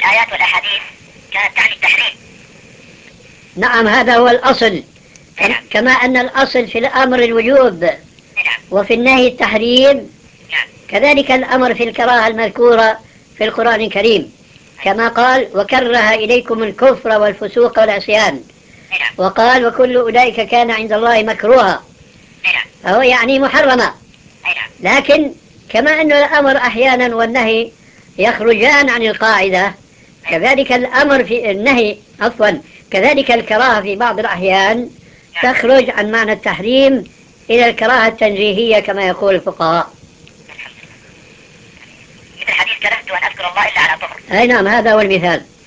الآيات والأحاديث كانت تعني التحريم. نعم، هذا هو الأصل. نعم. كما أن الأصل في الأمر الوجوب نعم. وفي النهي التحريم، نعم. كذلك الأمر في الكراهة المذكورة في القرآن الكريم، كما قال وكره إليكم الكفر والفسوق والعصيان، نعم. وقال وكل أولئك كان عند الله مكروها، نعم. فهو يعني محرما. نعم. لكن كما أن الأمر أحيانا والنهي يخرجان عن القاعدة، كذلك الأمر في النهي كذلك الكراهة في بعض الأحيان تخرج عن معنى التحريم إلى الكراهة التنزيهية كما يقول الفقهاء. مثل حديث كرهت أن أذكر الله إلا على طهر. أي نعم، هذا هو المثال.